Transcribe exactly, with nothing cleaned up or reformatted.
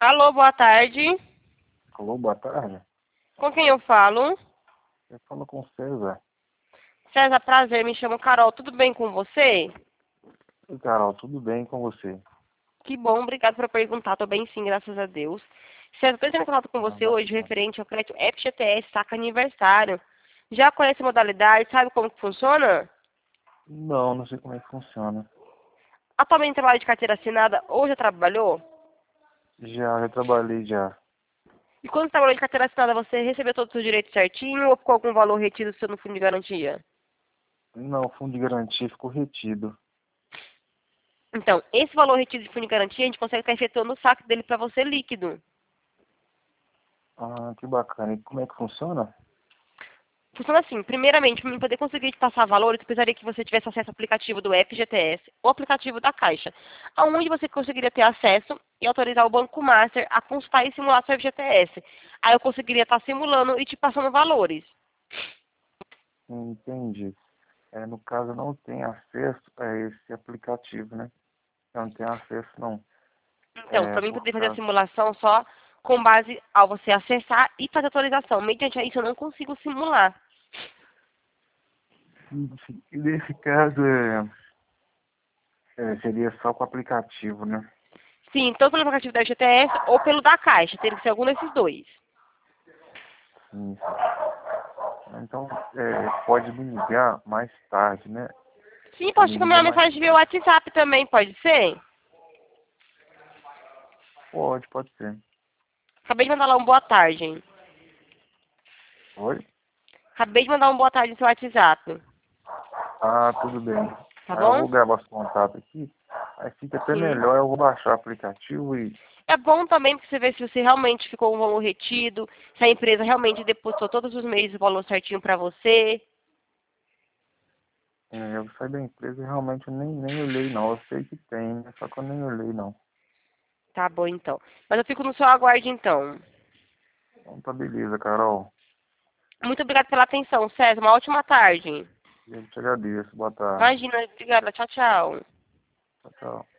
Alô, boa tarde. Alô, boa tarde. Com quem eu falo? Eu falo com o César. César, prazer, me chamo Carol. Tudo bem com você? Oi, Carol, tudo bem com você? Que bom, obrigado por perguntar. Tô bem sim, graças a Deus. César, estou entrando em contato com Ah, você hoje bacana. referente ao crédito F G T S Saca Aniversário. Já conhece a modalidade? Sabe como que funciona? Não, não sei como é que funciona. Atualmente trabalha de carteira assinada ou já trabalhou? Já, já trabalhei já. E quando trabalhou de carteira assinada, você recebeu todos os seus direitos certinho ou ficou algum valor retido seu no fundo de garantia? Não, o fundo de garantia ficou retido. Então, esse valor retido de fundo de garantia, a gente consegue estar efetuando o saque dele para você líquido. Ah, que bacana. E como é que funciona? Funciona assim, primeiramente, para mim poder conseguir te passar valores, eu precisaria que você tivesse acesso ao aplicativo do F G T S ou aplicativo da Caixa, aonde você conseguiria ter acesso e autorizar o Banco Master a consultar e simular seu F G T S. Aí eu conseguiria estar simulando e te passando valores. Entendi. É, no caso, eu não tenho acesso a esse aplicativo, né? Eu não tenho acesso, não. Então, É, para mim por poder fazer a causa... simulação só com base ao você acessar e fazer autorização. Mediante isso eu não consigo simular. E nesse caso, é, é, seria só com o aplicativo, né? Sim, tanto pelo aplicativo da F G T S ou pelo da Caixa, teria que ser algum desses dois. Sim, sim. Então, é, pode me ligar mais tarde, né? Sim, Você pode me chegar liga minha mais. mensagem via WhatsApp também, pode ser? Pode, pode ser. Acabei de mandar lá um boa tarde, hein? Oi? Acabei de mandar um boa tarde no seu WhatsApp. Ah, tudo bem. Tá Aí eu bom? vou gravar os contatos aqui. Aí fica até Sim. melhor, eu vou baixar o aplicativo e É bom também porque você vê se você realmente ficou um valor retido, se a empresa realmente depositou todos os meses o valor certinho pra você. é, eu saí da empresa e realmente eu nem, nem olhei não. Eu sei que tem, né? Só que eu nem olhei não. Tá bom, então. Mas eu fico no seu aguardo, então. Então tá beleza, Carol. Muito obrigada pela atenção, César. Uma ótima tarde. Eu te agradeço. Boa tarde. Imagina, obrigada. Tchau, tchau. Tchau, tchau.